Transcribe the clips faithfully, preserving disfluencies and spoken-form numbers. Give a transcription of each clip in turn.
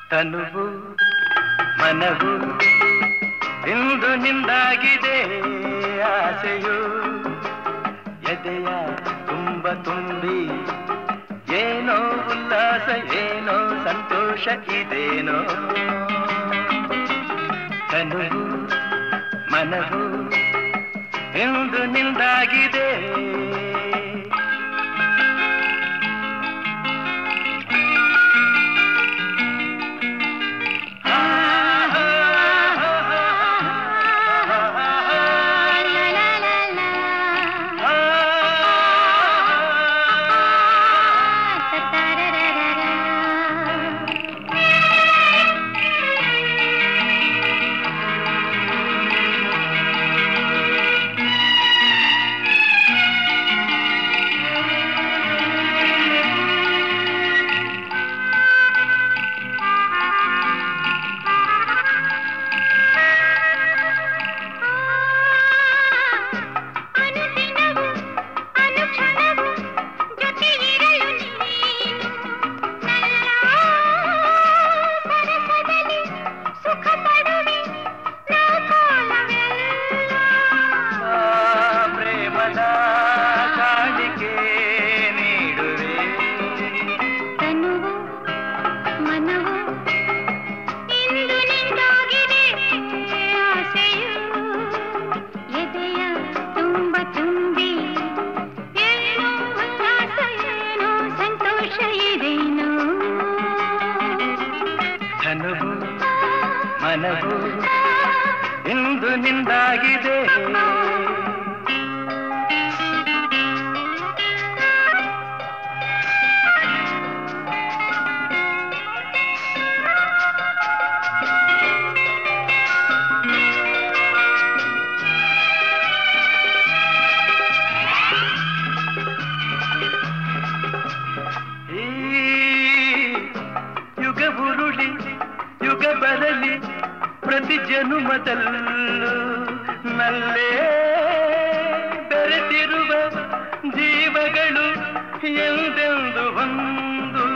ತನುವು ಮನವು ಇಂದು ನಿಂದಾಗಿದೆ ಆಸೆಯು ಎದೆಯ ತುಂಬ ತುಂಬಿ ಏನೋ ಉಲ್ಲಾಸ ಏನೋ ಸಂತೋಷ ಇದೇನೋ ತನುವು ಮನವು ಇಂದು ನಿಂದಾಗಿದೆ ಮನವು ಇಂದು ನಿಂದಾಗಿದೆ ಈ ಯುಗ ಉರುಳಿ ಯುಗ ಬರಲಿ ಪ್ರತಿ ಜನುಮದಲ್ಲೂ ನಲ್ಲೇ ಬೆರೆತಿರುವ ಜೀವಗಳು ಎಂದೆಂದು ಒಂದು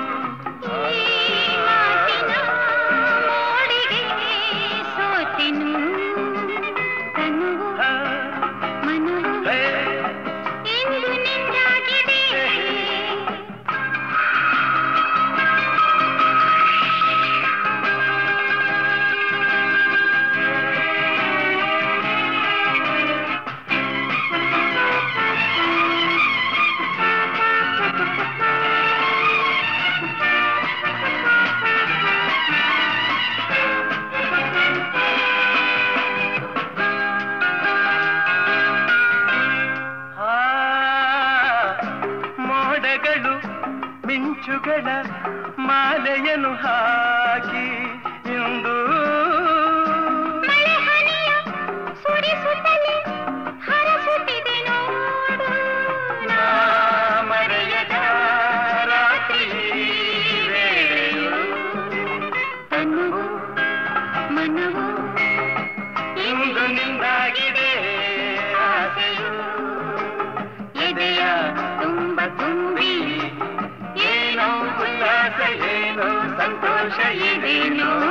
ಮಿಂಚುಗಳ ಮಾಲೆಯನ್ನು ಹಾಕಿ ಇಂದು ಮಳೆಹನಿಯ ಸುರಿಸುತ್ತಲೇ ಹರಸುತ್ತಿದೆ ನೋಡು ನಾ ಮರೆಯದ ರಾತ್ರಿ ವೇಳೆಯು ತನುವು ಮನವು ಇಂದು ನಿಂದಾಗಿದೆ ಆಸೆಯು ಎದೆಯ ತುಂಬ ತುಂಬಿ ಏನೋ ಉಲ್ಲಾಸ ಏನೋ ಸಂತೋಷ ಇದೇನೋ